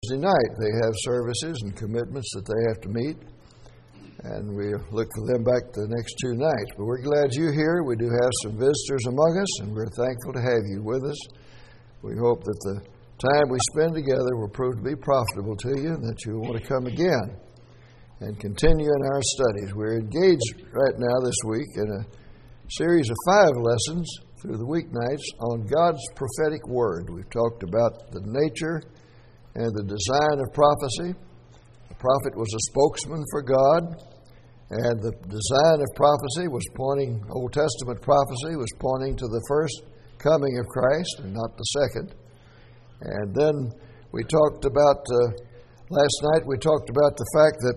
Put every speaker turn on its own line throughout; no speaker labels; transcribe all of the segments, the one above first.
Wednesday night. They have services and commitments that they have to meet, and we look for them back the next 2 nights. But we're glad you're here. We do have some visitors among us, and we're thankful to have you with us. We hope that the time we spend together will prove to be profitable to you, and that you'll want to come again and continue in our studies. We're engaged right now this week in a series of 5 lessons through the weeknights on God's prophetic word. We've talked about the nature and the design of prophecy. The prophet was a spokesman for God, and the design of prophecy was pointing, Old Testament prophecy was pointing to the first coming of Christ and not the second. And then we talked about, last night we talked about the fact that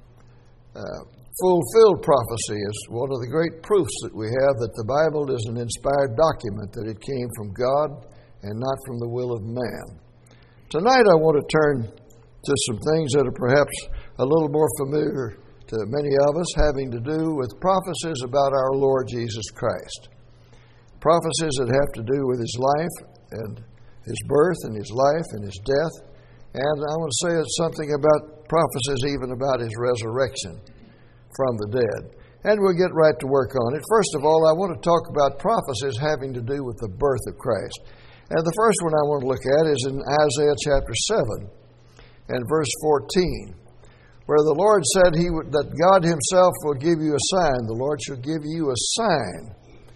fulfilled prophecy is one of the great proofs that we have that the Bible is an inspired document, that it came from God and not from the will of man. Tonight I want to turn to some things that are perhaps a little more familiar to many of us, having to do with prophecies about our Lord Jesus Christ. Prophecies that have to do with His life and His birth and His life and His death. And I want to say something about prophecies even about His resurrection from the dead. And we'll get right to work on it. First of all, I want to talk about prophecies having to do with the birth of Christ. And the first one I want to look at is in Isaiah chapter 7 and verse 14, where the Lord said that God Himself will give you a sign. The Lord shall give you a sign,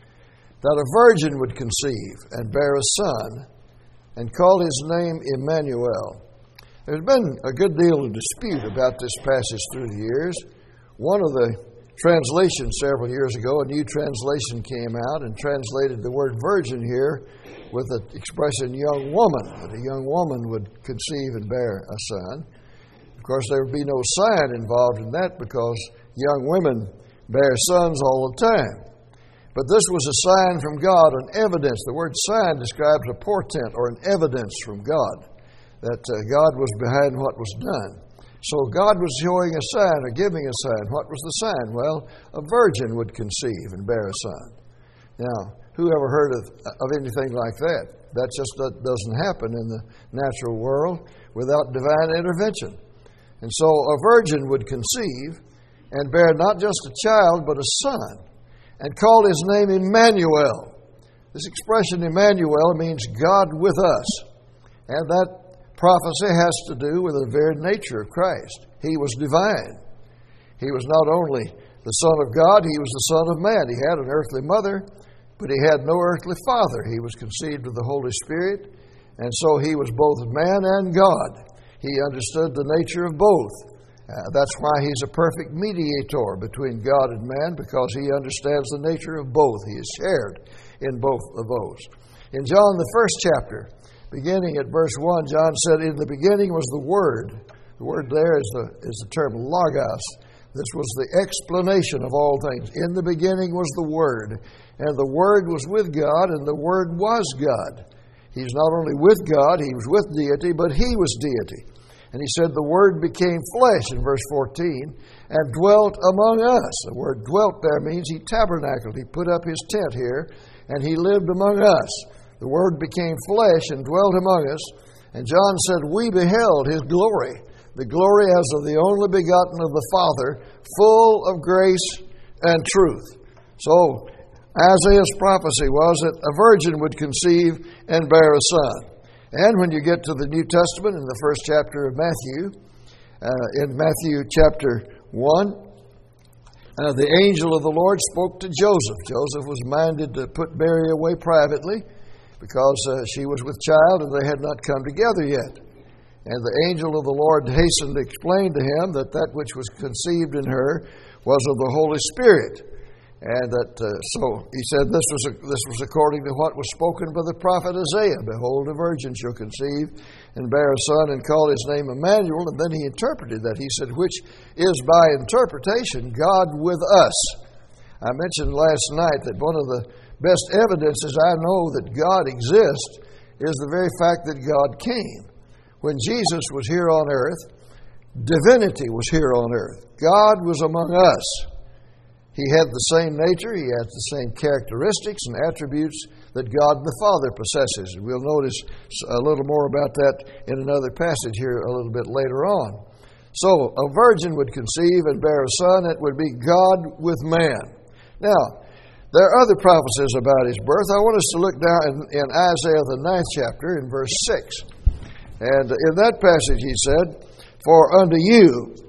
that a virgin would conceive and bear a son, and call His name Emmanuel. There's been a good deal of dispute about this passage through the years. One of the translations several years ago, a new translation came out and translated the word virgin here with the expression young woman, that a young woman would conceive and bear a son. Of course, there would be no sign involved in that because young women bear sons all the time. But this was a sign from God, an evidence. The word sign describes a portent or an evidence from God, that God was behind what was done. So God was showing a sign or giving a sign. What was the sign? Well, a virgin would conceive and bear a son. Now, who ever heard of anything like that? That just doesn't happen in the natural world without divine intervention. And so a virgin would conceive and bear not just a child, but a son, and call His name Emmanuel. This expression Emmanuel means God with us. And that prophecy has to do with the very nature of Christ. He was divine. He was not only the Son of God, He was the Son of man. He had an earthly mother, but He had no earthly father. He was conceived of the Holy Spirit, and so He was both man and God. He understood the nature of both. That's why He's a perfect mediator between God and man, because He understands the nature of both. He is shared in both of those. In John, the first chapter, beginning at verse 1, John said, "In the beginning was the Word." The word there is the term logos. This was the explanation of all things. In the beginning was the Word, and the Word was with God, and the Word was God. He's not only with God, He was with deity, but He was deity. And He said the Word became flesh in verse 14 and dwelt among us. The word dwelt there means He tabernacled. He put up His tent here and He lived among us. The Word became flesh and dwelt among us. And John said, "We beheld His glory, the glory as of the only begotten of the Father, full of grace and truth." So Isaiah's prophecy was that a virgin would conceive and bear a son. And when you get to the New Testament in the first chapter of Matthew, in Matthew chapter 1, the angel of the Lord spoke to Joseph. Joseph was minded to put Mary away privately because she was with child and they had not come together yet. And the angel of the Lord hastened to explain to him that that which was conceived in her was of the Holy Spirit. And that so he said this was according to what was spoken by the prophet Isaiah. "Behold, a virgin shall conceive and bear a son and call His name Emmanuel." And then he interpreted that. He said, "Which is by interpretation God with us." I mentioned last night that one of the best evidences I know that God exists is the very fact that God came. When Jesus was here on earth, divinity was here on earth. God was among us. He had the same nature, he has the same characteristics and attributes that God the Father possesses. We'll notice a little more about that in another passage here a little bit later on. So, a virgin would conceive and bear a son. It would be God with man. Now, there are other prophecies about his birth. I want us to look down in Isaiah the 9th chapter in verse 6. And in that passage he said, "For unto you,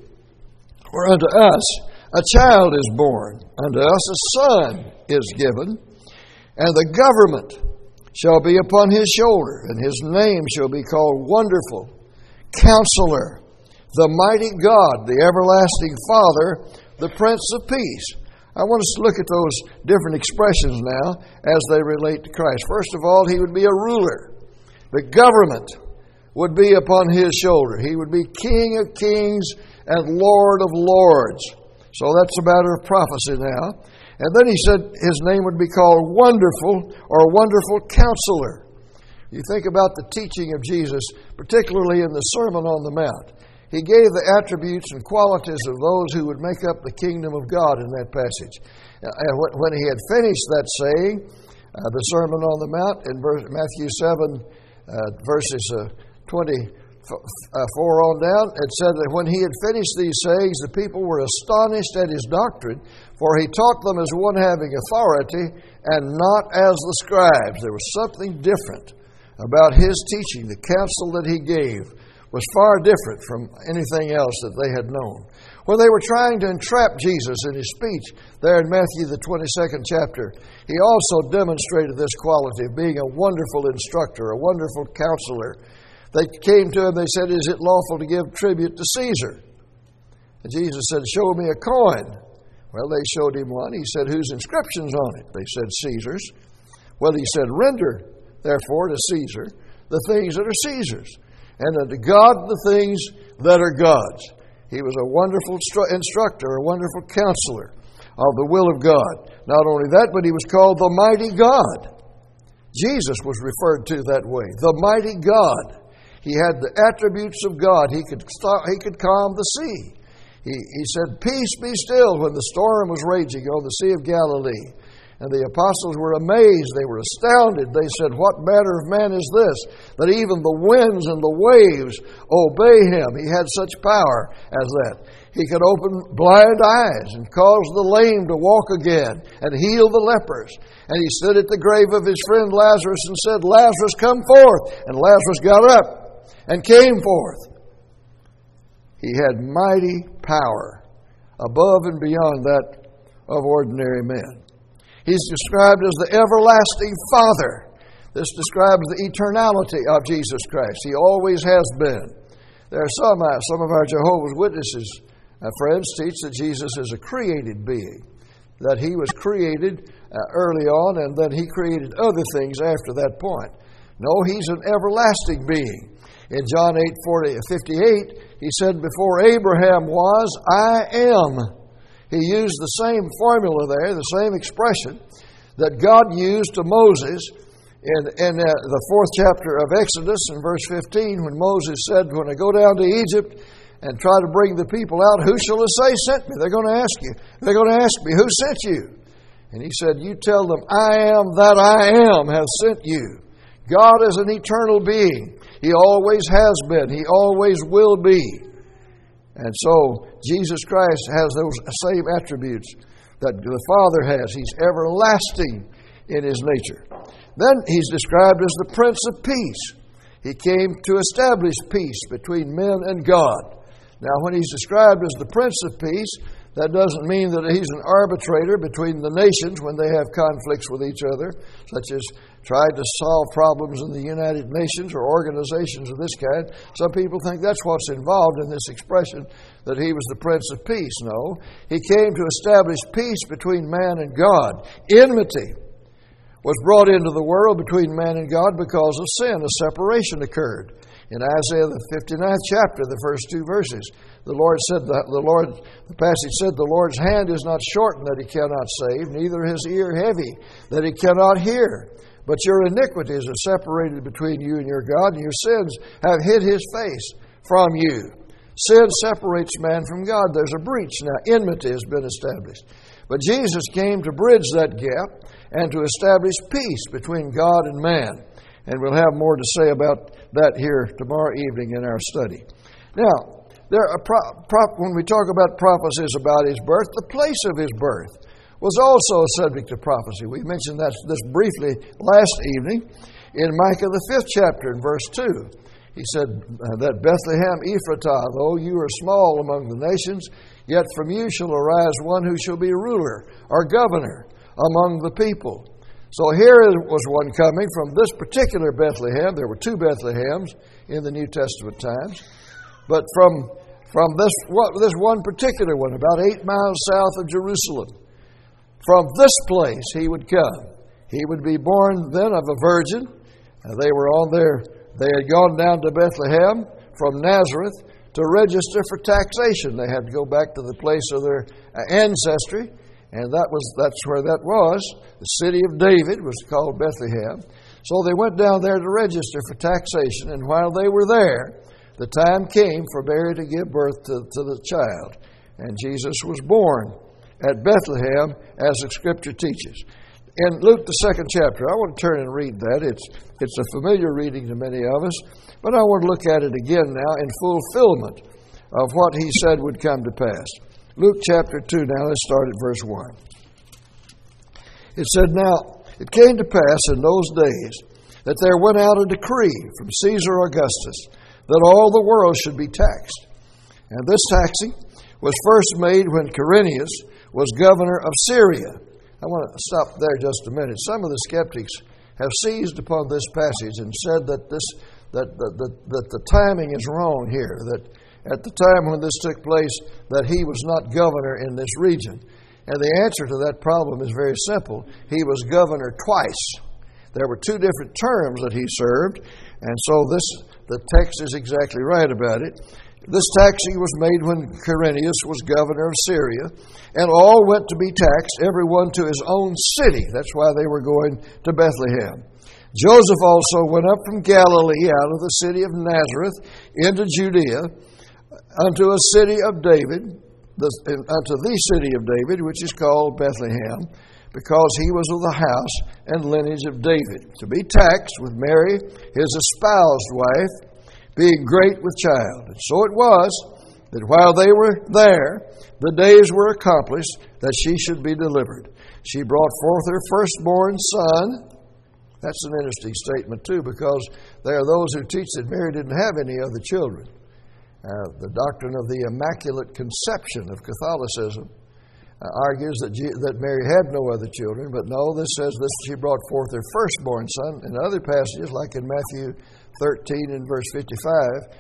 or unto us, a child is born, unto us a son is given, and the government shall be upon his shoulder, and his name shall be called Wonderful, Counselor, the Mighty God, the Everlasting Father, the Prince of Peace." I want us to look at those different expressions now as they relate to Christ. First of all, he would be a ruler. The government would be upon his shoulder. He would be King of kings and Lord of lords. So that's a matter of prophecy now. And then he said his name would be called Wonderful or Wonderful Counselor. You think about the teaching of Jesus, particularly in the Sermon on the Mount. He gave the attributes and qualities of those who would make up the kingdom of God in that passage. And when he had finished that saying, the Sermon on the Mount in Matthew 7, verses 24 on down, it said that when he had finished these sayings, the people were astonished at his doctrine, for he taught them as one having authority and not as the scribes. There was something different about his teaching. The counsel that he gave was far different from anything else that they had known. When they were trying to entrap Jesus in his speech there in Matthew the 22nd chapter, he also demonstrated this quality of being a wonderful instructor, a wonderful counselor. They came to him, they said, "Is it lawful to give tribute to Caesar?" And Jesus said, "Show me a coin." Well, they showed him one. He said, "Whose inscription's on it?" They said, "Caesar's." Well, he said, "Render, therefore, to Caesar the things that are Caesar's, and unto God the things that are God's." He was a wonderful instructor, a wonderful counselor of the will of God. Not only that, but he was called the Mighty God. Jesus was referred to that way, the Mighty God. He had the attributes of God. He could calm the sea. He said, "Peace, be still," when the storm was raging on the Sea of Galilee. And the apostles were amazed. They were astounded. They said, "What manner of man is this, that even the winds and the waves obey him?" He had such power as that. He could open blind eyes and cause the lame to walk again and heal the lepers. And he stood at the grave of his friend Lazarus and said, "Lazarus, come forth." And Lazarus got up and came forth. He had mighty power above and beyond that of ordinary men. He's described as the everlasting Father. This describes the eternality of Jesus Christ. He always has been. There are some of our Jehovah's Witnesses friends teach that Jesus is a created being, that he was created early on and then he created other things after that point. No, he's an everlasting being. In John 8:58, he said, "Before Abraham was, I am." He used the same formula there, the same expression that God used to Moses in the 4th chapter of Exodus in verse 15, when Moses said, "When I go down to Egypt and try to bring the people out, who shall I say sent me?" They're going to ask you. They're going to ask me, "Who sent you?" And he said, "You tell them, I am that I am hath sent you." God is an eternal being. He always has been. He always will be. And so Jesus Christ has those same attributes that the Father has. He's everlasting in his nature. Then he's described as the Prince of Peace. He came to establish peace between men and God. Now, when he's described as the Prince of Peace, that doesn't mean that he's an arbitrator between the nations when they have conflicts with each other, such as tried to solve problems in the United Nations or organizations of this kind. Some people think that's what's involved in this expression, that he was the Prince of Peace. No, he came to establish peace between man and God. Enmity was brought into the world between man and God because of sin. A separation occurred. In Isaiah the 59th chapter, the first 2 verses, the passage said, "The Lord's hand is not shortened that he cannot save, neither his ear heavy that he cannot hear. But your iniquities are separated between you and your God, and your sins have hid his face from you." Sin separates man from God. There's a breach now. Enmity has been established. But Jesus came to bridge that gap and to establish peace between God and man. And we'll have more to say about that here tomorrow evening in our study. Now, when we talk about prophecies about His birth, the place of His birth was also a subject of prophecy. We mentioned this briefly last evening in Micah the 5th chapter in verse 2. He said that Bethlehem Ephratah, though you are small among the nations, yet from you shall arise one who shall be ruler or governor among the people. So here was one coming from this particular Bethlehem. There were two Bethlehems in the New Testament times. But from this one particular one, about 8 miles south of Jerusalem, from this place He would come. He would be born then of a virgin. They had gone down to Bethlehem from Nazareth to register for taxation. They had to go back to the place of their ancestry. And that's where that was. The city of David was called Bethlehem. So they went down there to register for taxation. And while they were there, the time came for Mary to give birth to the child. And Jesus was born at Bethlehem, as the Scripture teaches. In Luke, the 2nd chapter, I want to turn and read that. It's a familiar reading to many of us. But I want to look at it again now in fulfillment of what He said would come to pass. Luke chapter 2, now let's start at verse 1. It said, Now it came to pass in those days that there went out a decree from Caesar Augustus that all the world should be taxed. And this taxing was first made when Quirinius was governor of Syria. I want to stop there just a minute. Some of the skeptics have seized upon this passage and said that the timing is wrong here, that at the time when this took place, that he was not governor in this region. And the answer to that problem is very simple. He was governor twice. There were two different terms that he served, and so the text is exactly right about it. This taxing was made when Quirinius was governor of Syria, and all went to be taxed, everyone to his own city. That's why they were going to Bethlehem. Joseph also went up from Galilee out of the city of Nazareth into Judea, unto a city of David, unto the city of David, which is called Bethlehem, because he was of the house and lineage of David, to be taxed with Mary, his espoused wife, being great with child. And so it was that while they were there, the days were accomplished that she should be delivered. She brought forth her firstborn son. That's an interesting statement too, because there are those who teach that Mary didn't have any other children. The doctrine of the Immaculate Conception of Catholicism argues that Mary had no other children, but no, this says this: she brought forth her firstborn son. In other passages, like in Matthew 13 and verse 55,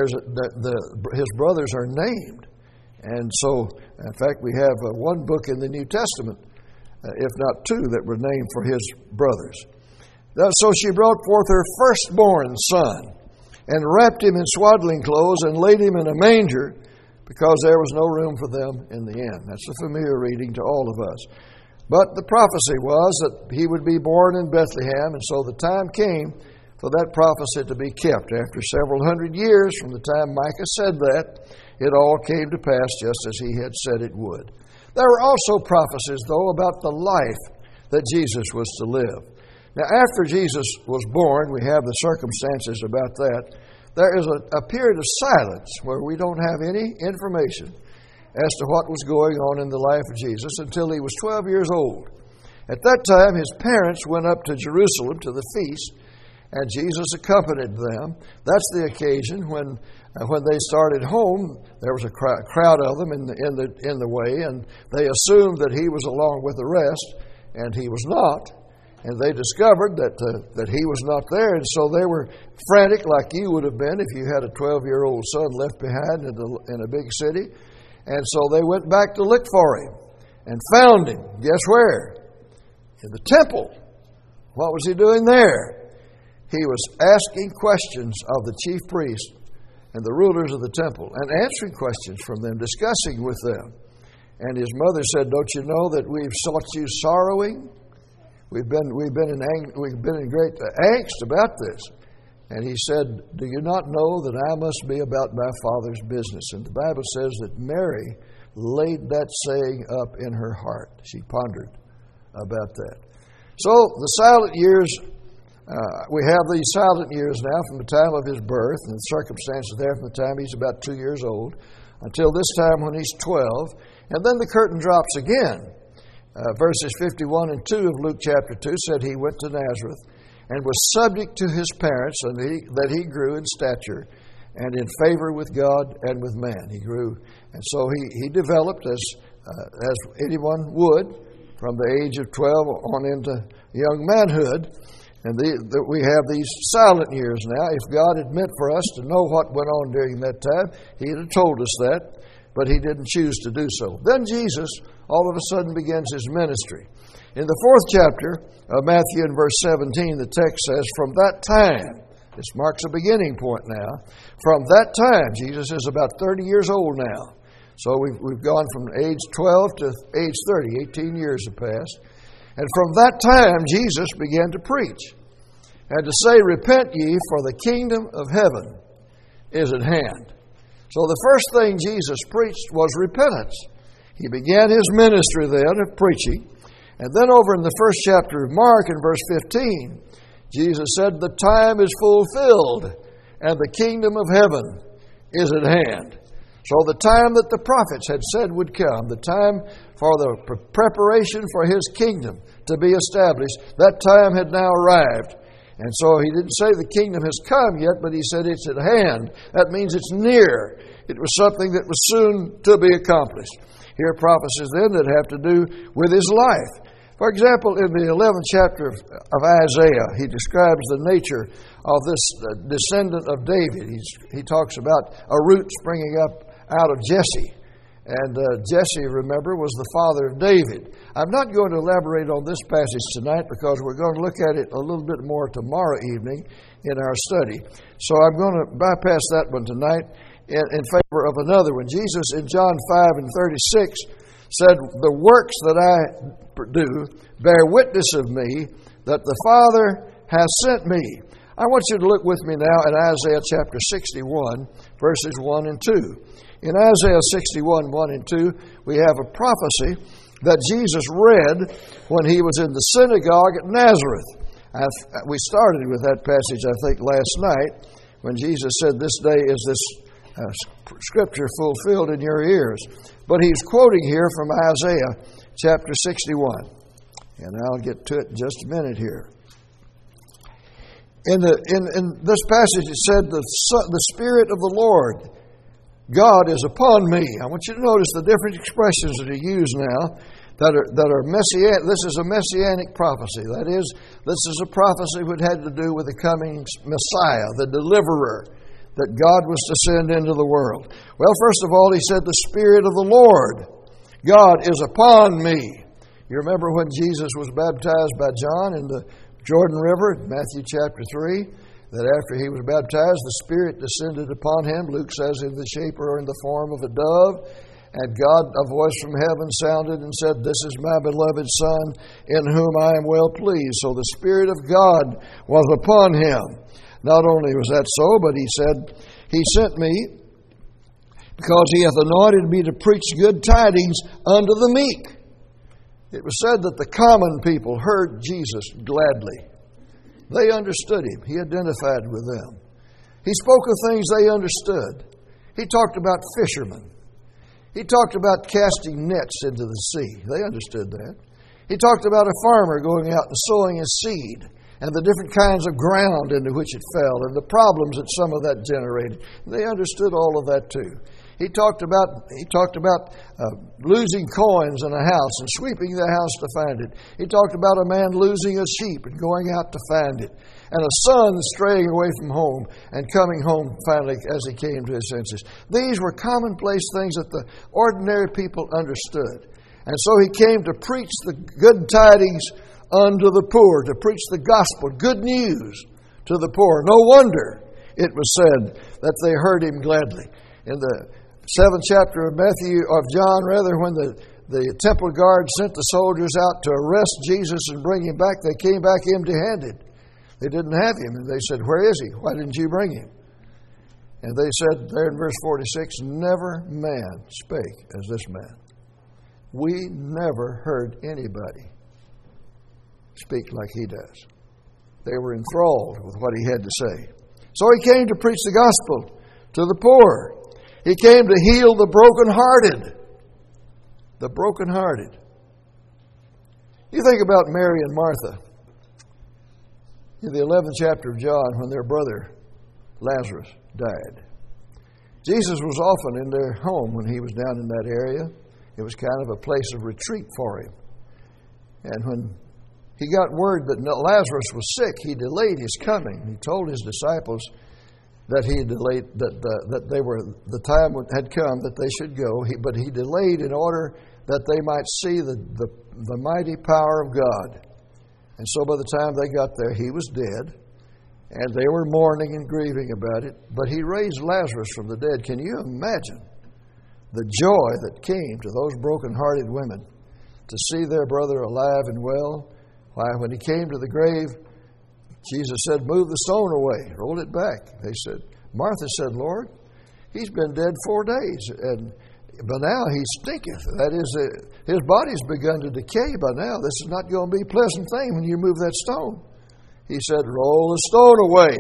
his brothers are named. And so, in fact, we have one book in the New Testament, if not two, that were named for his brothers. So she brought forth her firstborn son, and wrapped him in swaddling clothes, and laid him in a manger, because there was no room for them in the inn. That's a familiar reading to all of us. But the prophecy was that he would be born in Bethlehem, and so the time came for that prophecy to be kept. After several hundred years from the time Micah said that, it all came to pass just as he had said it would. There were also prophecies, though, about the life that Jesus was to live. Now, after Jesus was born, we have the circumstances about that. There is a period of silence where we don't have any information as to what was going on in the life of Jesus until he was 12 years old. At that time, his parents went up to Jerusalem to the feast, and Jesus accompanied them. That's the occasion when they started home. There was a crowd of them in the way, and they assumed that he was along with the rest, and he was not. And they discovered that he was not there, and so they were frantic, like you would have been if you had a 12-year-old son left behind in a big city. And so they went back to look for him and found him. Guess where? In the temple. What was he doing there? He was asking questions of the chief priests and the rulers of the temple, and answering questions from them, discussing with them. And his mother said, "Don't you know that we've sought you sorrowing? We've been in great angst about this." And he said, "Do you not know that I must be about my Father's business?" And the Bible says that Mary laid that saying up in her heart. She pondered about that. So the silent years, we have these silent years now from the time of his birth and the circumstances there from the time he's about 2 years old until this time when he's 12. And then the curtain drops again. Verses 51 and 2 of Luke chapter 2 said he went to Nazareth and was subject to his parents, and that he grew in stature and in favor with God and with man. He grew, and so he developed as anyone would from the age of 12 on into young manhood. And we have these silent years now. If God had meant for us to know what went on during that time, He'd have told us that, but He didn't choose to do so. Then Jesus all of a sudden begins His ministry. In the 4th chapter of Matthew in verse 17, the text says, from that time, this marks a beginning point now, from that time, Jesus is about 30 years old now. So we've gone from age 12 to age 30, 18 years have passed. And from that time, Jesus began to preach and to say, repent ye, for the kingdom of heaven is at hand. So the first thing Jesus preached was repentance. He began His ministry then of preaching. And then over in the 1st chapter of Mark in verse 15, Jesus said, the time is fulfilled and the kingdom of heaven is at hand. So the time that the prophets had said would come, the time for the preparation for His kingdom to be established, that time had now arrived. And so He didn't say the kingdom has come yet, but He said it's at hand. That means it's near. It was something that was soon to be accomplished. Here are prophecies then that have to do with His life. For example, in the 11th chapter of Isaiah, he describes the nature of this descendant of David. He talks about a root springing up out of Jesse. And Jesse, remember, was the father of David. I'm not going to elaborate on this passage tonight because we're going to look at it a little bit more tomorrow evening in our study. So I'm going to bypass that one tonight in favor of another one. Jesus in John 5 and 36 said, the works that I do bear witness of me that the Father has sent me. I want you to look with me now at Isaiah chapter 61, verses 1 and 2. In Isaiah 61, 1 and 2, we have a prophecy that Jesus read when He was in the synagogue at Nazareth. We started with that passage, I think, last night when Jesus said, this day is this scripture fulfilled in your ears. But he's quoting here from Isaiah chapter 61. And I'll get to it in just a minute here. In this passage it said, the Spirit of the Lord God is upon me. I want you to notice the different expressions that are used now that are messianic. This is a messianic prophecy. That is, this is a prophecy that had to do with the coming Messiah, the deliverer that God was to send into the world. Well, first of all, He said, the Spirit of the Lord God is upon me. You remember when Jesus was baptized by John in the Jordan River, Matthew chapter 3, that after He was baptized, the Spirit descended upon Him, Luke says, in the shape or in the form of a dove. And God, a voice from heaven sounded and said, this is my beloved Son, in whom I am well pleased. So the Spirit of God was upon Him. Not only was that so, but He said, He sent me because He hath anointed me to preach good tidings unto the meek. It was said that the common people heard Jesus gladly. They understood Him. He identified with them. He spoke of things they understood. He talked about fishermen. He talked about casting nets into the sea. They understood that. He talked about a farmer going out and sowing his seed and the different kinds of ground into which it fell and the problems that some of that generated. They understood all of that too. He talked about losing coins in a house and sweeping the house to find it. He talked about a man losing a sheep and going out to find it. And a son straying away from home and coming home finally as he came to his senses. These were commonplace things that the ordinary people understood. And so He came to preach the good tidings unto the poor, to preach the gospel, good news to the poor. No wonder it was said that they heard Him gladly. In the 7th chapter of John, when the temple guard sent the soldiers out to arrest Jesus and bring Him back, they came back empty-handed. They didn't have Him, and they said, where is He? Why didn't you bring Him? And they said there in verse 46, never man spake as this man. We never heard anybody speak like he does. They were enthralled with what he had to say. So he came to preach the gospel to the poor. He came to heal the brokenhearted. The brokenhearted. You think about Mary and Martha in the 11th chapter of John when their brother Lazarus died. Jesus was often in their home when he was down in that area. It was kind of a place of retreat for him. And when he got word that Lazarus was sick, he delayed his coming. He told his disciples that he delayed, that they were, the time had come that they should go. But he delayed in order that they might see the mighty power of God. And so by the time they got there, he was dead. And they were mourning and grieving about it. But he raised Lazarus from the dead. Can you imagine the joy that came to those broken-hearted women to see their brother alive and well? Why, when he came to the grave, Jesus said, move the stone away, roll it back. They said, Martha said, Lord, he's been dead 4 days, but now he stinketh. That is, his body's begun to decay by now. This is not going to be a pleasant thing when you move that stone. He said, roll the stone away.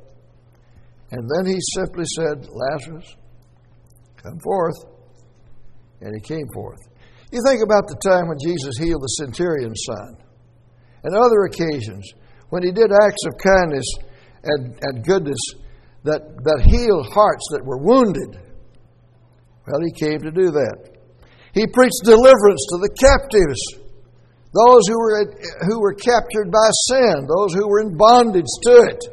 And then he simply said, Lazarus, come forth. And he came forth. You think about the time when Jesus healed the centurion's son, and other occasions when he did acts of kindness and goodness that healed hearts that were wounded. Well, he came to do that. He preached deliverance to the captives, those who were captured by sin, those who were in bondage to it.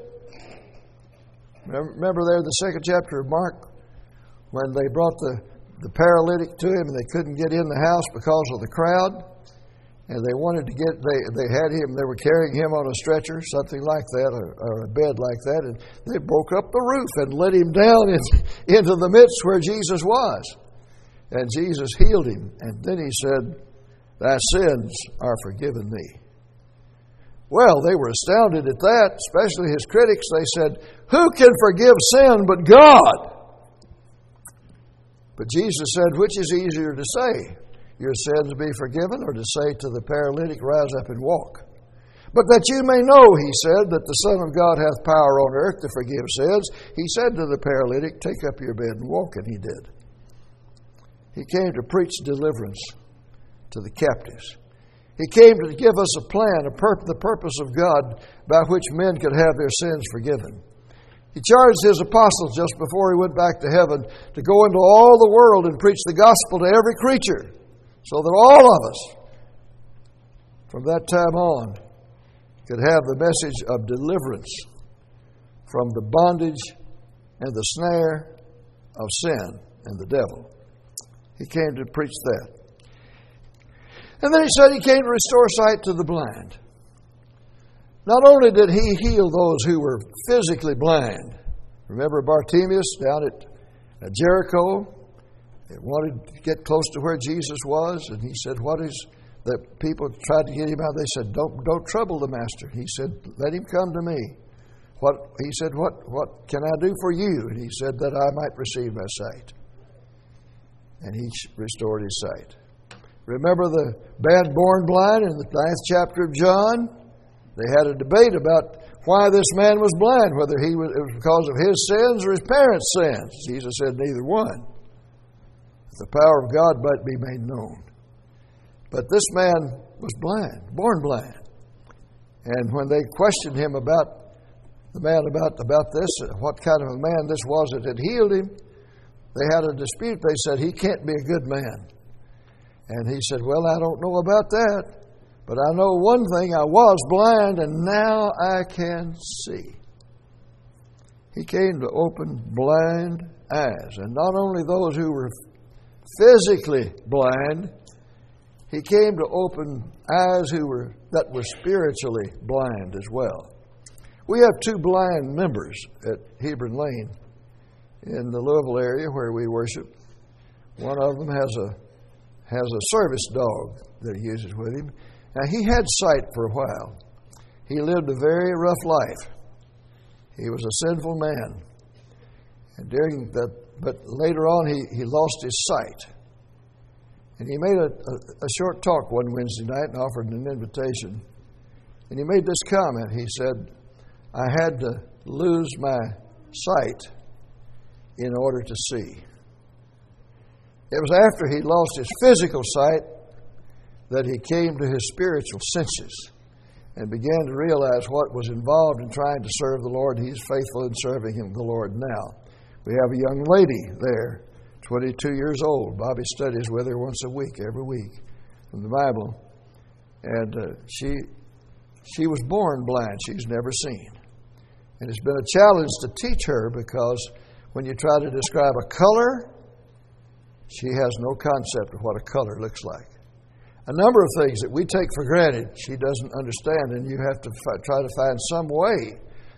Remember there in the 2nd chapter of Mark when they brought the paralytic to him and they couldn't get in the house because of the crowd? And they wanted to they were carrying him on a stretcher, something like that, or a bed like that, and they broke up the roof and let him down into the midst where Jesus was. And Jesus healed him. And then he said, thy sins are forgiven thee. Well, they were astounded at that, especially his critics. They said, who can forgive sin but God? But Jesus said, which is easier to say? Your sins be forgiven, or to say to the paralytic, rise up and walk? But that you may know, he said, that the Son of God hath power on earth to forgive sins, he said to the paralytic, take up your bed and walk, and he did. He came to preach deliverance to the captives. He came to give us a plan, the purpose of God by which men could have their sins forgiven. He charged his apostles just before he went back to heaven to go into all the world and preach the gospel to every creature, so that all of us, from that time on, could have the message of deliverance from the bondage and the snare of sin and the devil. He came to preach that. And then he said he came to restore sight to the blind. Not only did he heal those who were physically blind. Remember Bartimaeus down at Jericho? They wanted to get close to where Jesus was, and he said, what is... The people tried to get him out. They said, don't trouble the master. He said, let him come to me. He said, what can I do for you? And he said, that I might receive my sight. And he restored his sight. Remember the bad born blind in the 9th chapter of John? They had a debate about why this man was blind, whether it was because of his sins or his parents' sins. Jesus said, neither one. The power of God might be made known. But this man was blind, born blind. And when they questioned him about this, what kind of a man this was that had healed him, they had a dispute. They said, he can't be a good man. And he said, well, I don't know about that, but I know one thing, I was blind and now I can see. He came to open blind eyes. And not only those who were physically blind, he came to open eyes that were spiritually blind as well. We have 2 blind members at Hebron Lane in the Louisville area where we worship. One of them has a service dog that he uses with him. Now, he had sight for a while. He lived a very rough life. He was a sinful man. And but later on he lost his sight. And he made a short talk one Wednesday night and offered an invitation. And he made this comment. He said, I had to lose my sight in order to see. It was after he lost his physical sight that he came to his spiritual senses and began to realize what was involved in trying to serve the Lord. He is faithful in serving Him, the Lord, now. We have a young lady there, 22 years old. Bobby studies with her once a week, every week, from the Bible. And she was born blind. She's never seen. And it's been a challenge to teach her because when you try to describe a color, she has no concept of what a color looks like. A number of things that we take for granted, she doesn't understand, and you have to try to find some way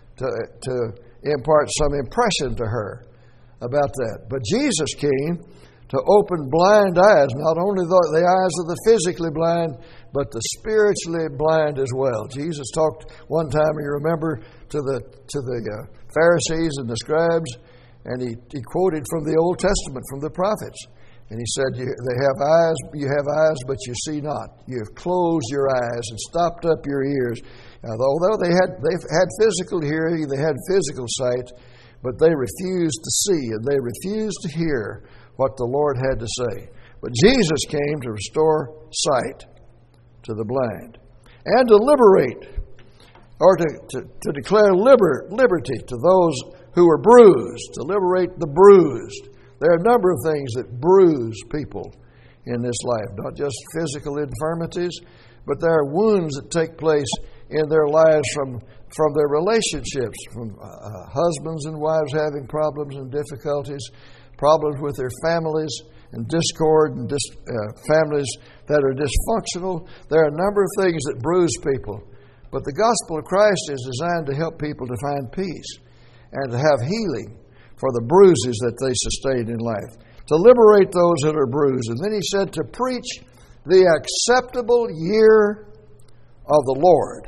to impart some impression to her about that. But Jesus came to open blind eyes, not only the eyes of the physically blind, but the spiritually blind as well. Jesus talked one time, you remember, to the Pharisees and the scribes, and he quoted from the Old Testament, from the prophets. And he said, you have eyes, but you see not. You have closed your eyes and stopped up your ears. Now, although they've had physical hearing, they had physical sight, but they refused to see and they refused to hear what the Lord had to say. But Jesus came to restore sight to the blind and to liberate, or to declare liberty to those who were bruised, to liberate the bruised. There are a number of things that bruise people in this life, not just physical infirmities, but there are wounds that take place in their lives from their relationships, from husbands and wives having problems and difficulties, problems with their families and discord and families that are dysfunctional. There are a number of things that bruise people. But the gospel of Christ is designed to help people to find peace and to have healing for the bruises that they sustain in life, to liberate those that are bruised. And then he said to preach the acceptable year of the Lord.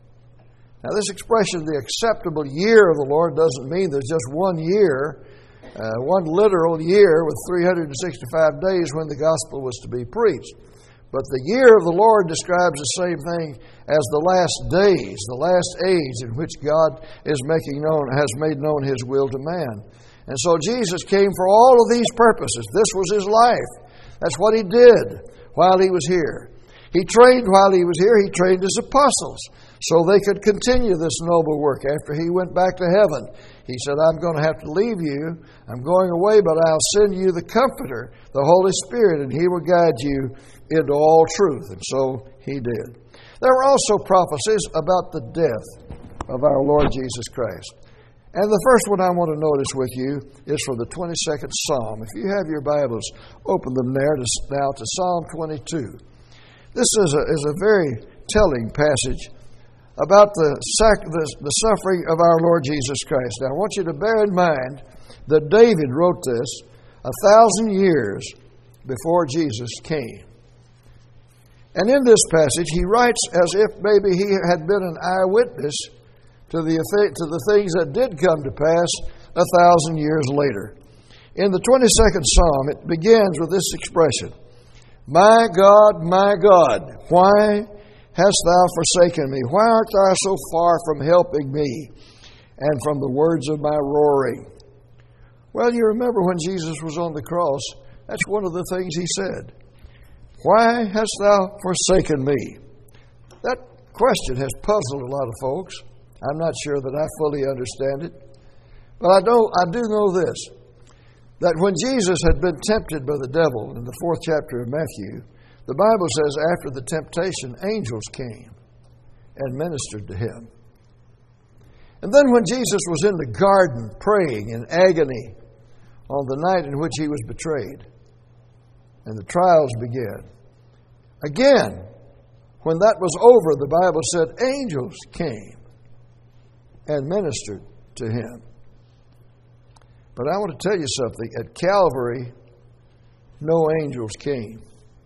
Now this expression, the acceptable year of the Lord, doesn't mean there's just one year, one literal year with 365 days when the gospel was to be preached. But the year of the Lord describes the same thing as the last days, the last age in which God has made known His will to man. And so Jesus came for all of these purposes. This was His life. That's what He did while He was here. He trained while He was here. He trained His apostles so they could continue this noble work after He went back to heaven. He said, I'm going to have to leave you. I'm going away, but I'll send you the Comforter, the Holy Spirit, and He will guide you into all truth. And so He did. There were also prophecies about the death of our Lord Jesus Christ. And the first one I want to notice with you is from the 22nd Psalm. If you have your Bibles, open them there now to Psalm 22. This is a very telling passage about the suffering of our Lord Jesus Christ. Now I want you to bear in mind that David wrote this 1,000 years before Jesus came. And in this passage he writes as if maybe he had been an eyewitness to the things that did come to pass 1,000 years later. In the 22nd Psalm it begins with this expression, my God, why hast thou forsaken me? Why art thou so far from helping me and from the words of my roaring? Well, you remember when Jesus was on the cross, that's one of the things He said. Why hast thou forsaken me? That question has puzzled a lot of folks. I'm not sure that I fully understand it. But I do know this, that when Jesus had been tempted by the devil in the 4th chapter of Matthew, the Bible says after the temptation, angels came and ministered to Him. And then when Jesus was in the garden praying in agony on the night in which He was betrayed, and the trials began, again, when that was over, the Bible said angels came and ministered to Him. But I want to tell you something. At Calvary, no angels came.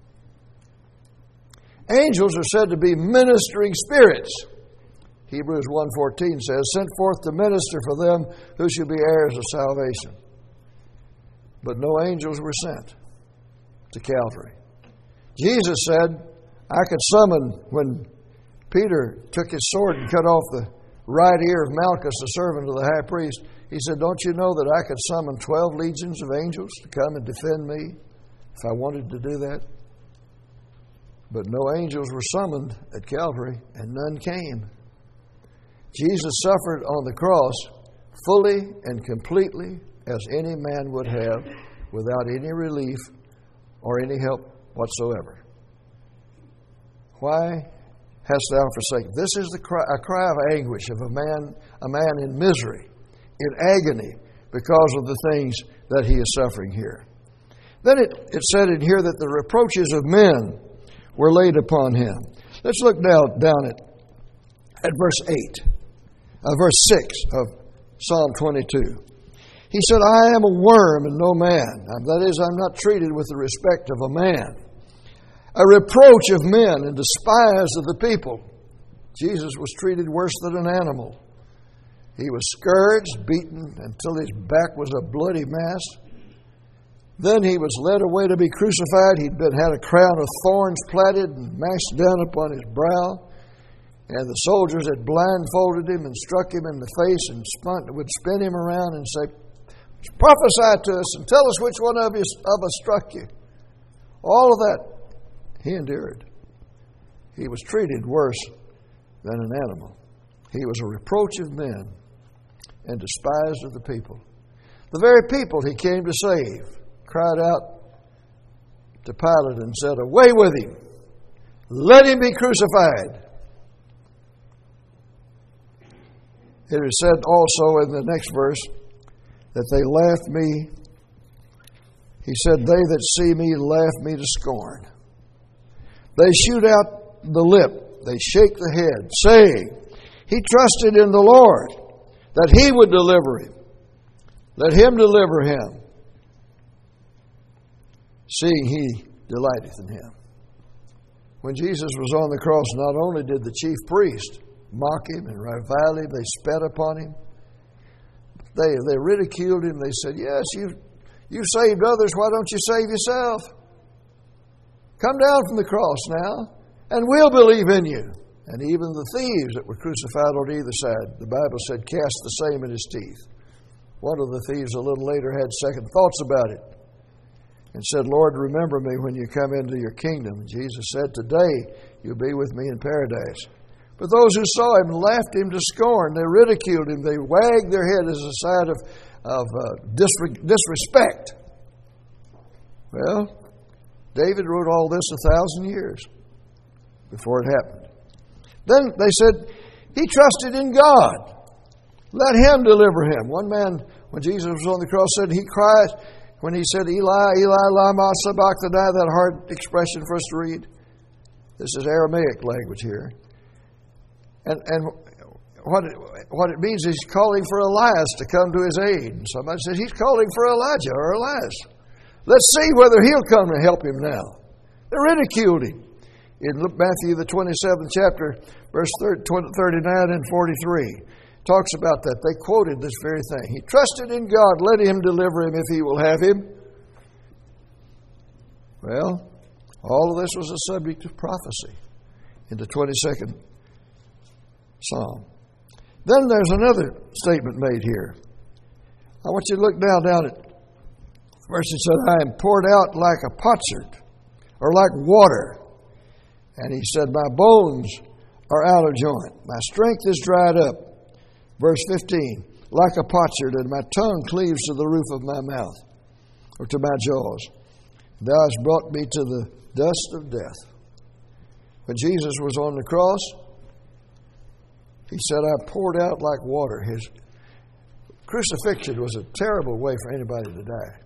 Angels are said to be ministering spirits. Hebrews 1:14 says, sent forth to minister for them who shall be heirs of salvation. but no angels were sent to Calvary. Jesus said, I could summon, when Peter took his sword and cut off the right ear of Malchus, the servant of the high priest, he said, don't you know that I could summon 12 legions of angels to come and defend me if I wanted to do that? But no angels were summoned at Calvary, and none came. Jesus suffered on the cross fully and completely as any man would have, without any relief or any help whatsoever. Why hast thou forsaken? This is a cry of anguish of a man in misery, in agony, because of the things that he is suffering here. Then it said in here that the reproaches of men were laid upon him. Let's look down at verse 6 of Psalm 22. He said, I am a worm and no man. That is, I'm not treated with the respect of a man. A reproach of men and despised of the people. Jesus was treated worse than an animal. He was scourged, beaten until his back was a bloody mass. Then he was led away to be crucified. He'd had a crown of thorns platted and mashed down upon his brow. And the soldiers had blindfolded him and struck him in the face and would spin him around and say, prophesy to us and tell us which one of us struck you. All of that he endured. He was treated worse than an animal. He was a reproach of men and despised of the people. The very people he came to save cried out to Pilate and said, away with him. Let him be crucified. It is said also in the next verse that they laughed me. He said, they that see me laugh me to scorn. They shoot out the lip, they shake the head, saying, he trusted in the Lord, that he would deliver him. Let him deliver him, seeing he delighteth in him. When Jesus was on the cross, not only did the chief priest mock him and revile him, they spat upon him. They ridiculed him. They said, yes, you saved others. Why don't you save yourself? Come down from the cross now, and we'll believe in you. And even the thieves that were crucified on either side, the Bible said, cast the same at his teeth. One of the thieves a little later had second thoughts about it and said, Lord, remember me when you come into your kingdom. Jesus said, today you'll be with me in paradise. But those who saw him laughed him to scorn. They ridiculed him. They wagged their head as a sign of disrespect. Well, David wrote all this 1,000 years before it happened. Then they said, he trusted in God. Let him deliver him. One man, when Jesus was on the cross, said he cried when he said, Eli, Eli, lama sabachthani, that hard expression for us to read. This is Aramaic language here. And what it means is he's calling for Elias to come to his aid. And somebody said, he's calling for Elijah or Elias. Let's see whether he'll come to help him now. They ridiculed him. In Matthew the 27th chapter, verse 39 and 43, talks about that. They quoted this very thing. He trusted in God. Let him deliver him if he will have him. Well, all of this was a subject of prophecy in the 22nd Psalm. Then there's another statement made here. I want you to look down at verse that said, I am poured out like a potsherd, or like water. And he said, my bones are out of joint. My strength is dried up. Verse 15, like a potsherd, and my tongue cleaves to the roof of my mouth, or to my jaws. Thou hast brought me to the dust of death. When Jesus was on the cross, he said, I poured out like water. His crucifixion was a terrible way for anybody to die.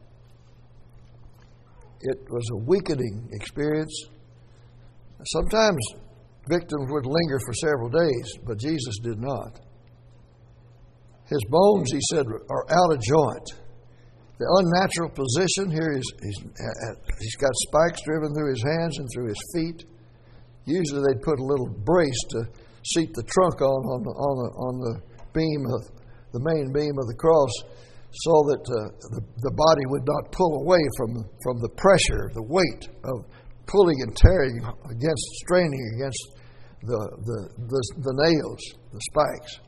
It was a weakening experience. Sometimes victims would linger for several days, but Jesus did not. His bones, he said, are out of joint. The unnatural position here is he's got spikes driven through his hands and through his feet. Usually they'd put a little brace to seat the trunk on the beam of the main beam of the cross, so that the body would not pull away from the pressure, the weight of pulling and tearing against, straining against the nails, the spikes.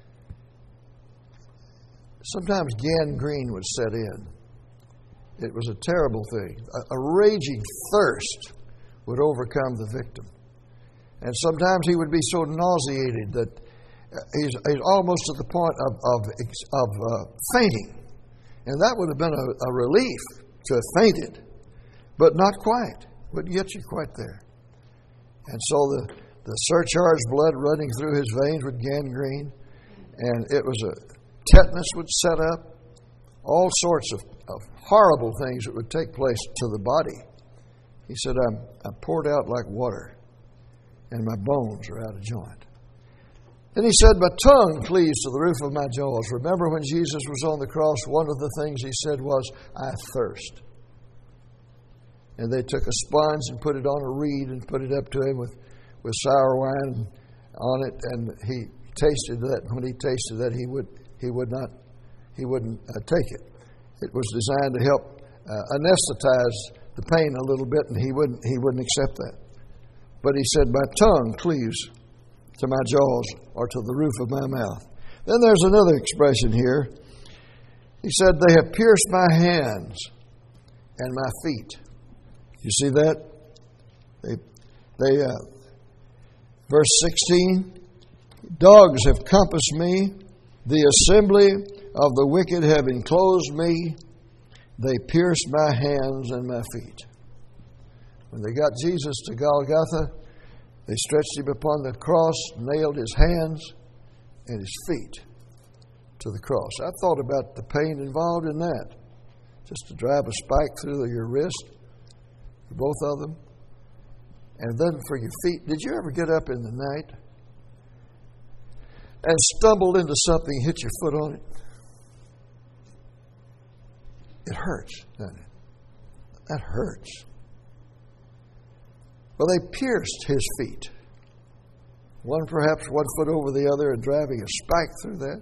Sometimes gangrene would set in. It was a terrible thing. A raging thirst would overcome the victim. And sometimes he would be so nauseated that he's almost to the point of fainting. And that would have been a relief to have fainted, but not quite. Wouldn't get you quite there. And so the surcharged blood running through his veins with gangrene, and it was tetanus would set up, all sorts of horrible things that would take place to the body. He said, I'm poured out like water, and my bones are out of joint. Then he said, my tongue cleaves to the roof of my jaws. Remember when Jesus was on the cross, one of the things he said was, I thirst. And they took a sponge and put it on a reed and put it up to him with sour wine on it, and he tasted that. When he tasted that, he wouldn't take it. It was designed to help anesthetize the pain a little bit, and he wouldn't accept that. But he said, my tongue cleaves to my jaws, or to the roof of my mouth. Then there's another expression here. He said, they have pierced my hands and my feet. You see that? Verse 16, dogs have compassed me, the assembly of the wicked have enclosed me, they pierced my hands and my feet. When they got Jesus to Golgotha, they stretched him upon the cross, nailed his hands and his feet to the cross. I thought about the pain involved in that. Just to drive a spike through your wrist, for both of them. And then for your feet. Did you ever get up in the night and stumbled into something, hit your foot on it? It hurts, doesn't it? That hurts. Well, they pierced his feet. One perhaps 1 foot over the other and driving a spike through that.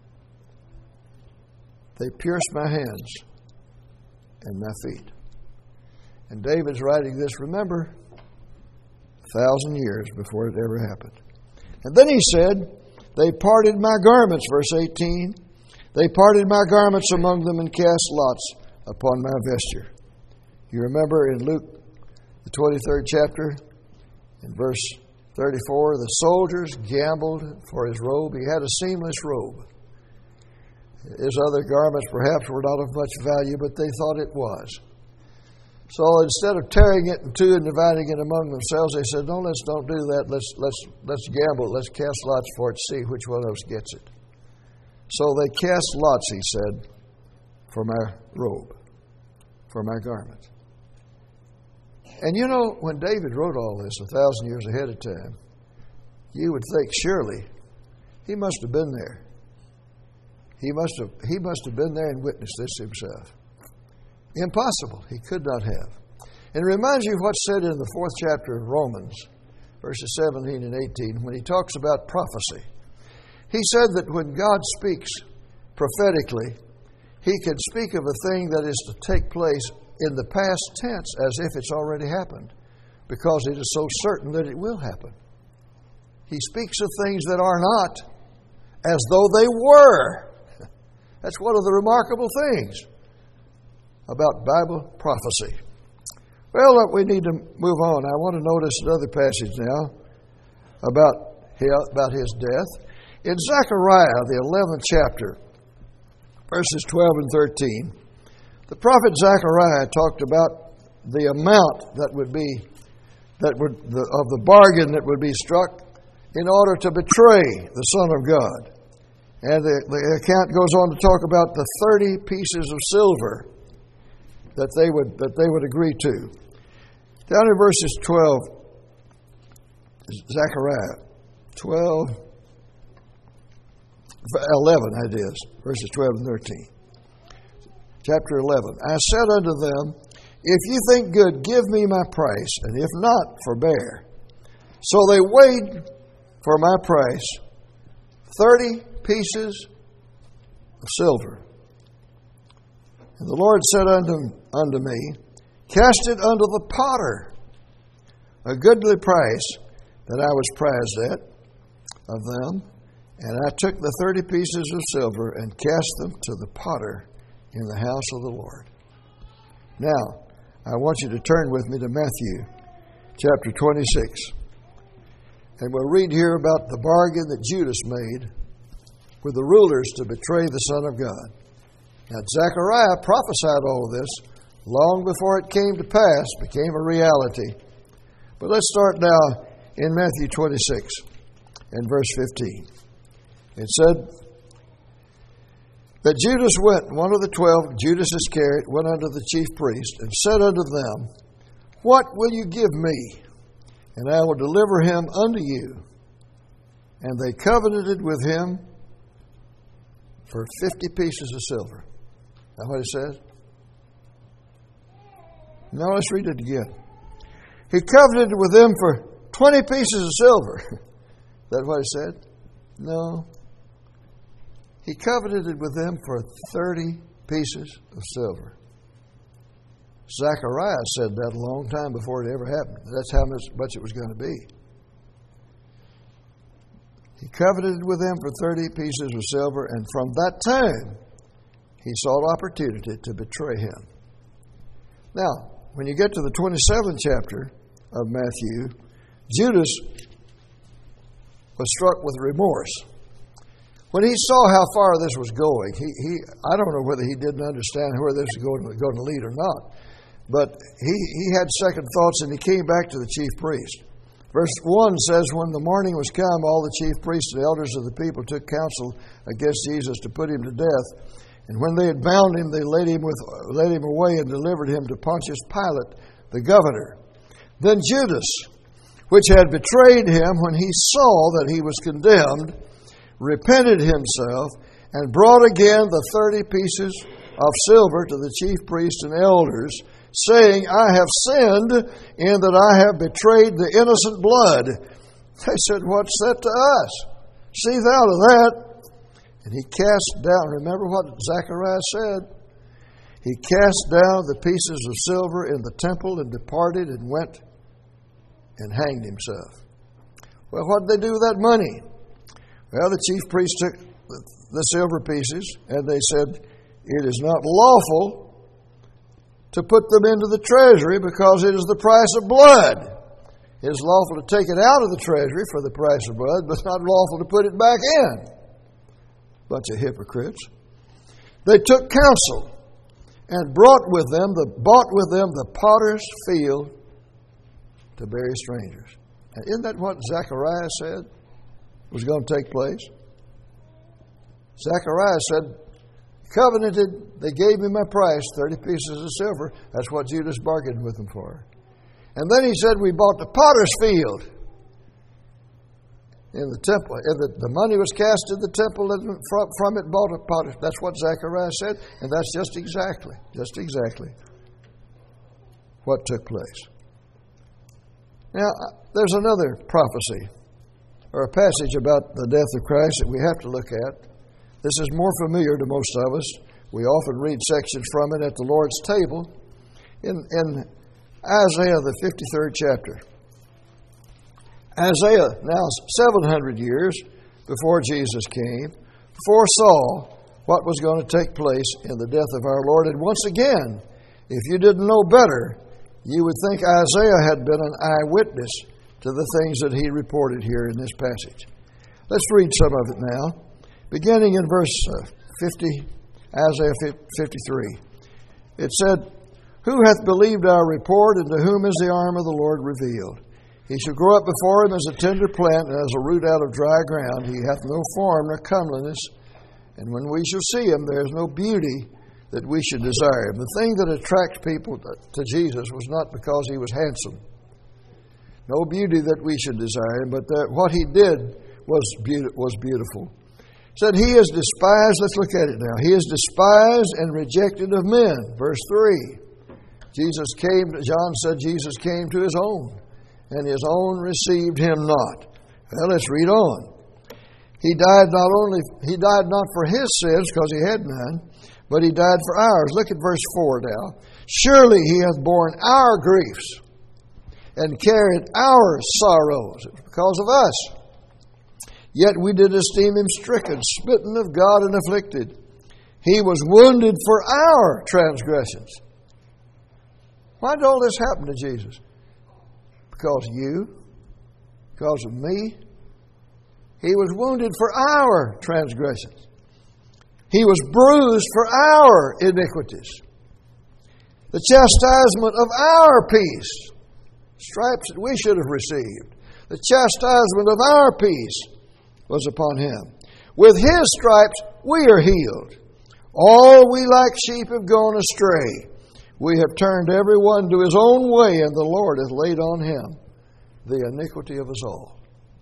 They pierced my hands and my feet. And David's writing this, remember, 1,000 years before it ever happened. And then he said, they parted my garments, verse 18. They parted my garments among them and cast lots upon my vesture. You remember in Luke, the 23rd chapter, in verse 34, the soldiers gambled for his robe. He had a seamless robe. His other garments perhaps were not of much value, but they thought it was. So instead of tearing it in two and dividing it among themselves, they said, no, let's don't do that. Let's gamble. Let's cast lots for it, see which one of us gets it. So they cast lots, he said, for my robe, for my garment. And you know, when David wrote all this 1,000 years ahead of time, you would think surely he must have been there. He must have been there and witnessed this himself. Impossible. He could not have. And it reminds you of what's said in the 4th chapter of Romans, verses 17 and 18, when he talks about prophecy. He said that when God speaks prophetically, he can speak of a thing that is to take place in the past tense as if it's already happened, because it is so certain that it will happen. He speaks of things that are not as though they were. That's one of the remarkable things about Bible prophecy. Well, we need to move on. I want to notice another passage now about his death. In Zechariah, the 11th chapter, verses 12 and 13, the prophet Zechariah talked about the amount of the bargain that would be struck in order to betray the Son of God. And the account goes on to talk about the 30 pieces of silver that they would agree to. Down in verses 12, Zechariah 11 it is, verses 12 and 13. Chapter 11. I said unto them, if you think good, give me my price, and if not, forbear. So they weighed for my price 30 pieces of silver. And the Lord said unto me, Cast it unto the potter, a goodly price that I was prized at of them. And I took the 30 pieces of silver and cast them to the potter in the house of the Lord. Now, I want you to turn with me to Matthew chapter 26. And we'll read here about the bargain that Judas made with the rulers to betray the Son of God. Now, Zechariah prophesied all of this long before it came to pass, became a reality. But let's start now in Matthew 26 and verse 15. It said that Judas went, one of the 12, Judas Iscariot, went unto the chief priest and said unto them, What will you give me? And I will deliver him unto you. And they covenanted with him for 50 pieces of silver. Is that what it says? No, let's read it again. He covenanted with them for 20 pieces of silver. Is that what it said? No. He covenanted with them for 30 pieces of silver. Zechariah said that a long time before it ever happened. That's how much it was going to be. He covenanted with them for 30 pieces of silver, and from that time he sought opportunity to betray him. Now, when you get to the 27th chapter of Matthew, Judas was struck with remorse. When he saw how far this was going, I don't know whether he didn't understand where this was going to lead or not, but he had second thoughts, and he came back to the chief priest. Verse 1 says, When the morning was come, all the chief priests and elders of the people took counsel against Jesus to put him to death. And when they had bound him, they led him away and delivered him to Pontius Pilate, the governor. Then Judas, which had betrayed him, when he saw that he was condemned, repented himself, and brought again the 30 pieces of silver to the chief priests and elders, saying, I have sinned in that I have betrayed the innocent blood. They said, What's that to us? See thou to that. And he cast down, remember what Zechariah said? He cast down the pieces of silver in the temple and departed and went and hanged himself. Well, what did they do with that money? Well, the chief priests took the silver pieces and they said, It is not lawful to put them into the treasury because it is the price of blood. It is lawful to take it out of the treasury for the price of blood, but it's not lawful to put it back in. Bunch of hypocrites. They took counsel and bought with them the potter's field to bury strangers. Now, isn't that what Zechariah said was going to take place? Zechariah said, covenanted, they gave me my price, 30 pieces of silver. That's what Judas bargained with them for. And then he said, we bought the potter's field in the temple. And the money was cast in the temple, and from it bought a potter's. That's what Zechariah said, and that's just exactly what took place. Now, there's another prophecy or a passage about the death of Christ that we have to look at. This is more familiar to most of us. We often read sections from it at the Lord's table in Isaiah, the 53rd chapter. Isaiah, now 700 years before Jesus came, foresaw what was going to take place in the death of our Lord. And once again, if you didn't know better, you would think Isaiah had been an eyewitness to the things that he reported here in this passage. Let's read some of it now. Beginning in verse 50, Isaiah 53. It said, Who hath believed our report, and to whom is the arm of the Lord revealed? He shall grow up before him as a tender plant, and as a root out of dry ground. He hath no form nor comeliness, and when we shall see him, there is no beauty that we should desire him. The thing that attracts people to Jesus was not because he was handsome. No beauty that we should desire him, but that what he did was beautiful. It said, He is despised, let's look at it now. He is despised and rejected of men. Verse 3. John said Jesus came to his own, and his own received him not. Well, let's read on. He died not for his sins, because he had none, but He died for ours. Look at verse 4 now. Surely He hath borne our griefs and carried our sorrows. It was because of us. Yet we did esteem Him stricken, smitten of God, and afflicted. He was wounded for our transgressions. Why did all this happen to Jesus? Because of you? Because of me? He was wounded for our transgressions. He was bruised for our iniquities. The chastisement of our peace, stripes that we should have received, the chastisement of our peace was upon Him. With His stripes we are healed. All we like sheep have gone astray. We have turned every one to his own way, and the Lord hath laid on Him the iniquity of us all.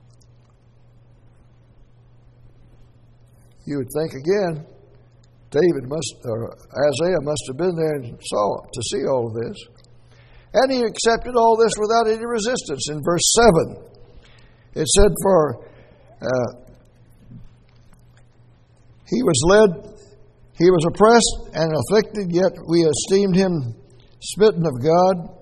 You would think again, Isaiah must have been there and saw to see all of this. And he accepted all this without any resistance. In verse 7, it said, For He was led, He was oppressed and afflicted, yet we esteemed Him smitten of God.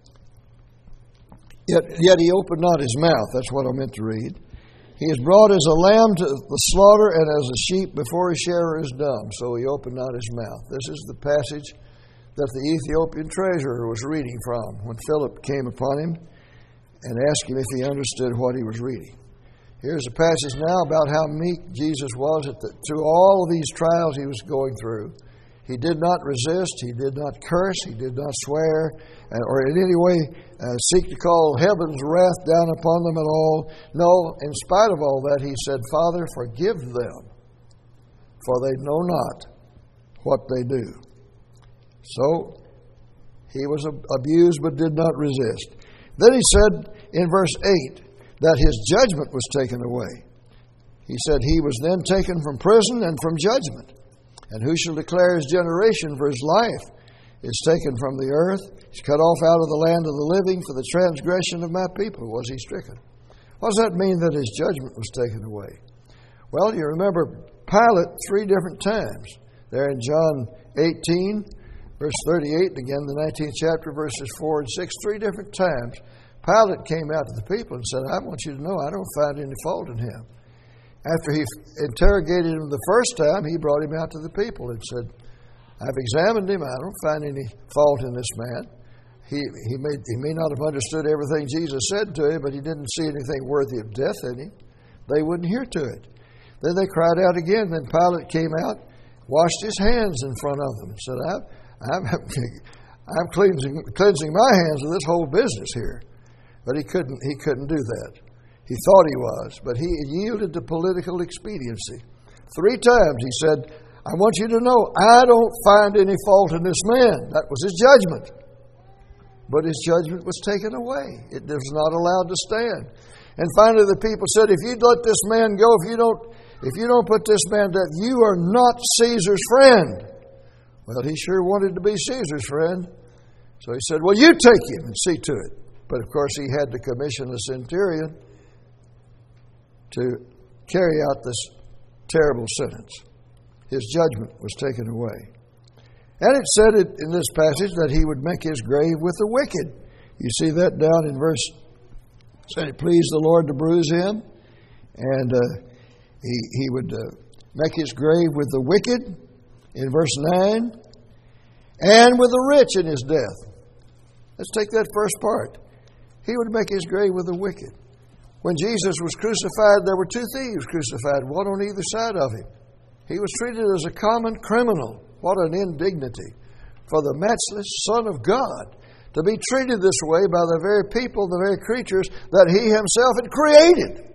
Yet He opened not His mouth. That's what I meant to read. He is brought as a lamb to the slaughter, and as a sheep before his shearer is dumb. So He opened not His mouth. This is the passage that the Ethiopian treasurer was reading from when Philip came upon him and asked him if he understood what he was reading. Here's a passage now about how meek Jesus was through all of these trials He was going through. He did not resist. He did not curse. He did not swear or in any way seek to call heaven's wrath down upon them at all. No, in spite of all that, He said, Father, forgive them, for they know not what they do. So, He was abused but did not resist. Then He said in verse 8 that His judgment was taken away. He said, He was then taken from prison and from judgment. And who shall declare His generation? For His life is taken from the earth. He's cut off out of the land of the living. For the transgression of my people was He stricken. What does that mean that His judgment was taken away? Well, you remember Pilate 3 different times. There in John 18, verse 38, and again the 19th chapter, verses 4 and 6, 3 different times. Pilate came out to the people and said, I want you to know I don't find any fault in Him. After he interrogated him the first time, he brought him out to the people and said, I've examined him. I don't find any fault in this man. He may not have understood everything Jesus said to him, but he didn't see anything worthy of death in him. They wouldn't hear to it. Then they cried out again. Then Pilate came out, washed his hands in front of them, and said, I'm cleansing my hands of this whole business here. But he couldn't do that. He thought he was, but he yielded to political expediency. 3 times he said, I want you to know, I don't find any fault in this man. That was his judgment. But his judgment was taken away. It was not allowed to stand. And finally the people said, if you let this man go, if you don't put this man to death, you are not Caesar's friend. Well, he sure wanted to be Caesar's friend. So he said, well, you take him and see to it. But of course he had to commission a centurion to carry out this terrible sentence. His judgment was taken away. And it said in this passage that He would make His grave with the wicked. You see that down in verse, said it pleased the Lord to bruise Him, and he would make His grave with the wicked, in verse 9, and with the rich in His death. Let's take that first part. He would make His grave with the wicked. When Jesus was crucified, there were 2 thieves crucified, one on either side of Him. He was treated as a common criminal. What an indignity for the matchless Son of God to be treated this way by the very people, the very creatures that He Himself had created.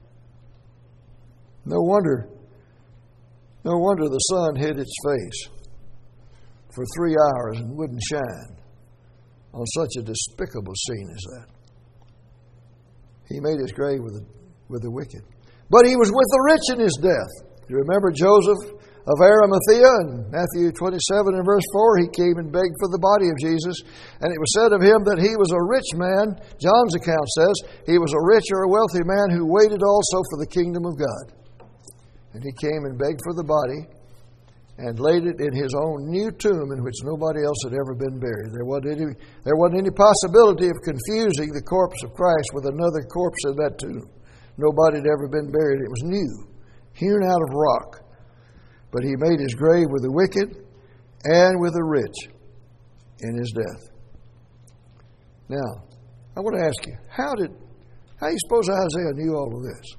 No wonder the sun hid its face for 3 hours and wouldn't shine on such a despicable scene as that. He made His grave with the wicked. But He was with the rich in His death. You remember Joseph of Arimathea in Matthew 27 and verse 4? He came and begged for the body of Jesus. And it was said of him that he was a rich man. John's account says he was a rich or a wealthy man who waited also for the kingdom of God. And he came and begged for the body. and laid it in his own new tomb in which nobody else had ever been buried. There wasn't any possibility of confusing the corpse of Christ with another corpse in that tomb. Nobody had ever been buried. It was new, hewn out of rock. But he made his grave with the wicked and with the rich in his death. Now, I want to ask you, how do you suppose Isaiah knew all of this?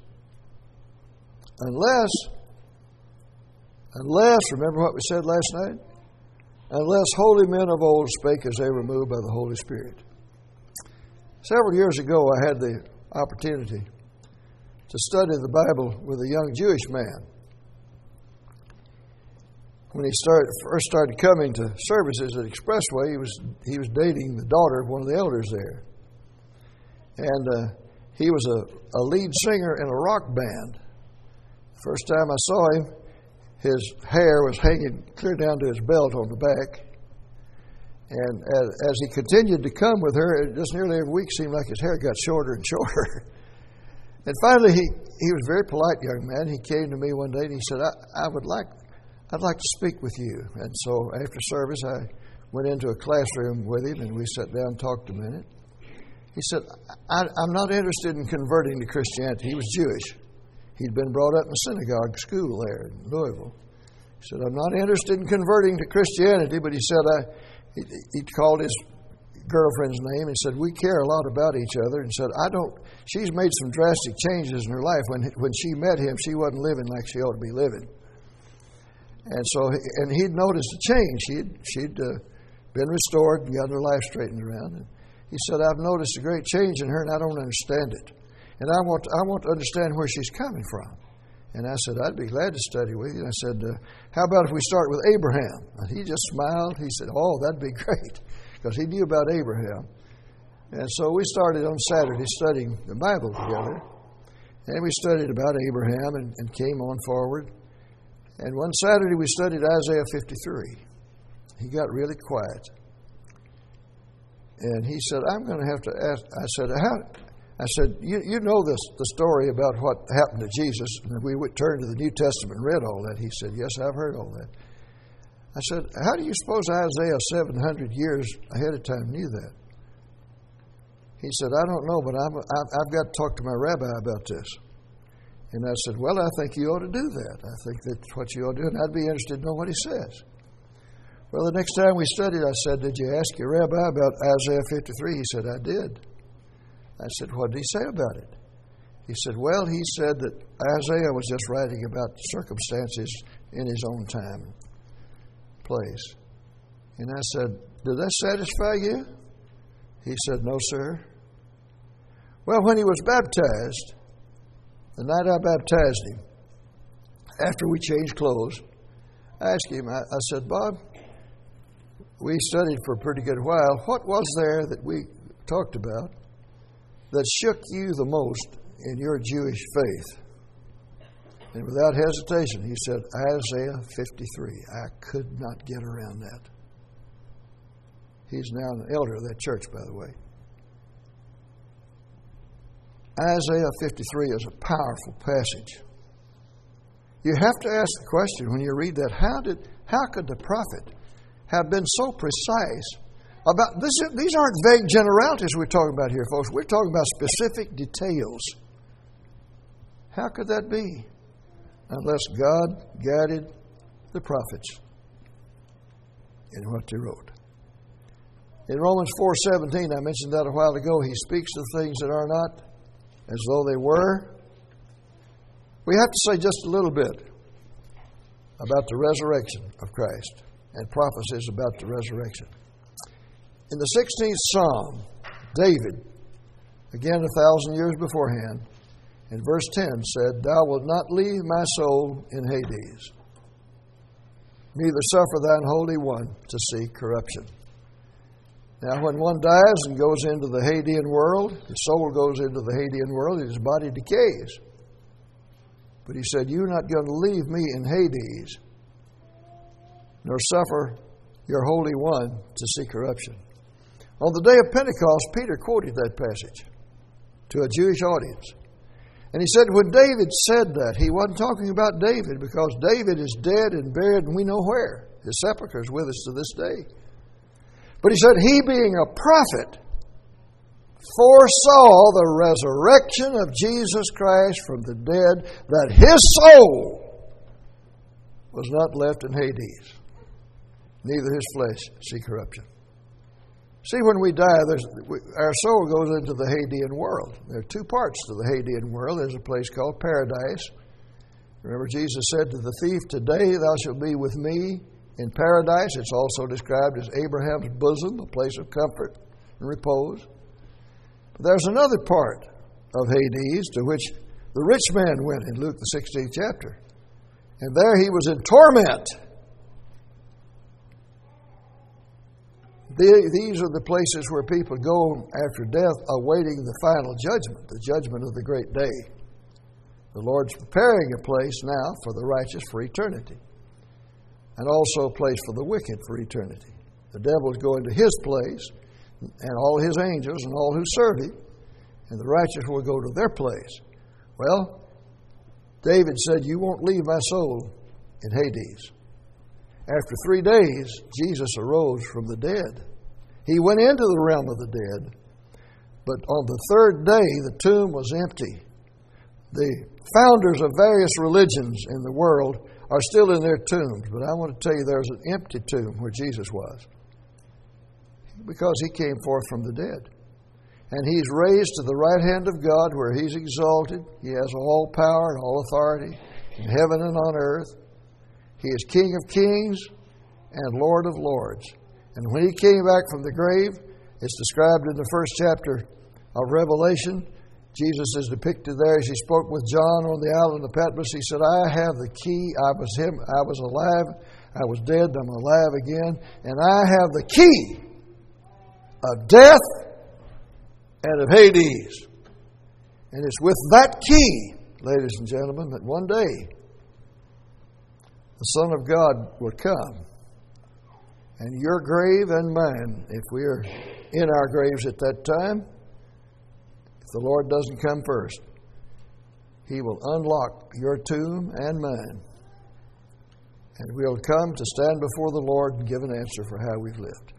Unless, remember what we said last night? Unless holy men of old spake as they were moved by the Holy Spirit. Several years ago, I had the opportunity to study the Bible with a young Jewish man. When he first started coming to services at Expressway, he was dating the daughter of one of the elders there. And he was a lead singer in a rock band. The first time I saw him, his hair was hanging clear down to his belt on the back. And as he continued to come with her, just nearly every week seemed like his hair got shorter and shorter. And finally, he was a very polite young man. He came to me one day and he said, I'd like to speak with you. And so after service, I went into a classroom with him and we sat down and talked a minute. He said, I'm not interested in converting to Christianity. He was Jewish. He'd been brought up in a synagogue school there in Louisville. He said, I'm not interested in converting to Christianity, but he said, he called his girlfriend's name and said, we care a lot about each other, and said, she's made some drastic changes in her life. When she met him, she wasn't living like she ought to be living. And so, and he'd noticed a change. She'd been restored and got her life straightened around. And he said, I've noticed a great change in her and I don't understand it. And I want to understand where she's coming from. And I said, I'd be glad to study with you. And I said, how about if we start with Abraham? And he just smiled. He said, oh, that'd be great. Because he knew about Abraham. And so we started on Saturday studying the Bible together. And we studied about Abraham and came on forward. And one Saturday we studied Isaiah 53. He got really quiet. And he said, I'm going to have to ask. I said, you know the story about what happened to Jesus. And we turned to the New Testament and read all that. He said, yes, I've heard all that. I said, how do you suppose Isaiah 700 years ahead of time knew that? He said, I don't know, but I've got to talk to my rabbi about this. And I said, well, I think you ought to do that. I think that's what you ought to do, and I'd be interested to know what he says. Well, the next time we studied, I said, did you ask your rabbi about Isaiah 53? He said, I did. I said, what did he say about it? He said, well, he said that Isaiah was just writing about circumstances in his own time and place. And I said, did that satisfy you? He said, no, sir. Well, when he was baptized, the night I baptized him, after we changed clothes, I asked him, I said, Bob, we studied for a pretty good while. What was there that we talked about that shook you the most in your Jewish faith? And without hesitation, he said, Isaiah 53. I could not get around that. He's now an elder of that church, by the way. Isaiah 53 is a powerful passage. You have to ask the question when you read that, how could the prophet have been so precise about this? These aren't vague generalities we're talking about here, folks. We're talking about specific details. How could that be? Unless God guided the prophets in what they wrote. In Romans 4:17, I mentioned that a while ago, he speaks of things that are not as though they were. We have to say just a little bit about the resurrection of Christ and prophecies about the resurrection. In the 16th Psalm, David, again 1,000 years beforehand, in verse 10 said, Thou wilt not leave my soul in Hades, neither suffer thine Holy One to see corruption. Now, when one dies and goes into the Hadean world, his soul goes into the Hadean world and his body decays. But he said, You're not going to leave me in Hades, nor suffer your Holy One to see corruption. On the day of Pentecost, Peter quoted that passage to a Jewish audience. And he said when David said that, he wasn't talking about David, because David is dead and buried and we know where. His sepulchre is with us to this day. But he said he, being a prophet, foresaw the resurrection of Jesus Christ from the dead, that his soul was not left in Hades, neither his flesh see corruption. See, when we die, our soul goes into the Hadean world. There are two parts to the Hadean world. There's a place called paradise. Remember, Jesus said to the thief, "Today thou shalt be with me in paradise." It's also described as Abraham's bosom, a place of comfort and repose. But there's another part of Hades to which the rich man went in Luke the 16th chapter. And there he was in torment. These are the places where people go after death, awaiting the final judgment, the judgment of the great day. The Lord's preparing a place now for the righteous for eternity, and also a place for the wicked for eternity. The devil is going to his place, and all his angels and all who serve him, and the righteous will go to their place. Well, David said, "You won't leave my soul in Hades." After 3 days, Jesus arose from the dead. He went into the realm of the dead, but on the third day, the tomb was empty. The founders of various religions in the world are still in their tombs, but I want to tell you there's an empty tomb where Jesus was, because he came forth from the dead. And he's raised to the right hand of God, where he's exalted. He has all power and all authority in heaven and on earth. He is King of kings and Lord of lords. And when he came back from the grave, it's described in the first chapter of Revelation. Jesus is depicted there as he spoke with John on the island of Patmos. He said, "I have the key. I was alive. I was dead. I'm alive again. And I have the key of death and of Hades." And it's with that key, ladies and gentlemen, that one day the Son of God will come. And your grave and mine, if we are in our graves at that time, if the Lord doesn't come first, he will unlock your tomb and mine. And we'll come to stand before the Lord and give an answer for how we've lived.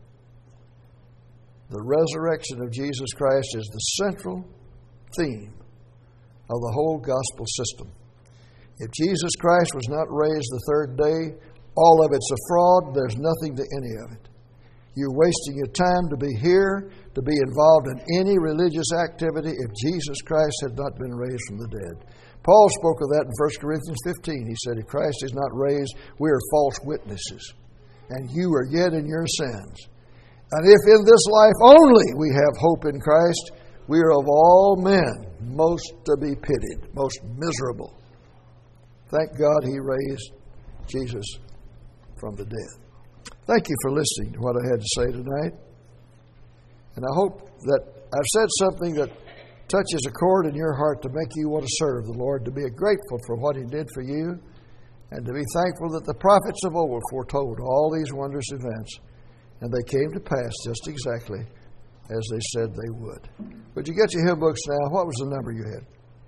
The resurrection of Jesus Christ is the central theme of the whole gospel system. If Jesus Christ was not raised the third day, all of it's a fraud. There's nothing to any of it. You're wasting your time to be here, to be involved in any religious activity, if Jesus Christ had not been raised from the dead. Paul spoke of that in 1 Corinthians 15. He said, "If Christ is not raised, we are false witnesses, and you are yet in your sins. And if in this life only we have hope in Christ, we are of all men most to be pitied, most miserable." Thank God he raised Jesus from the dead. Thank you for listening to what I had to say tonight. And I hope that I've said something that touches a chord in your heart to make you want to serve the Lord, to be grateful for what he did for you, and to be thankful that the prophets of old foretold all these wondrous events, and they came to pass just exactly as they said they would. Would you get your hymn books now? What was the number you had?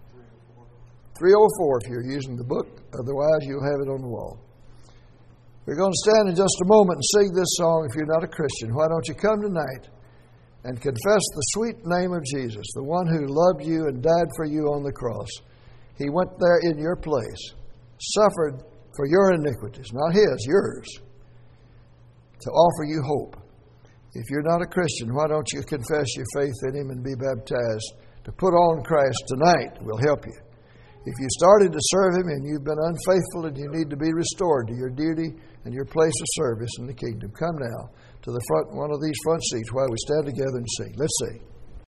304 if you're using the book. Otherwise, you'll have it on the wall. We're going to stand in just a moment and sing this song if you're not a Christian. Why don't you come tonight and confess the sweet name of Jesus, the one who loved you and died for you on the cross. He went there in your place, suffered for your iniquities, not his, yours, to offer you hope. If you're not a Christian, why don't you confess your faith in him and be baptized? To put on Christ tonight will help you. If you started to serve him and you've been unfaithful and you need to be restored to your duty and your place of service in the kingdom, come now to the front, one of these front seats while we stand together and sing. Let's sing.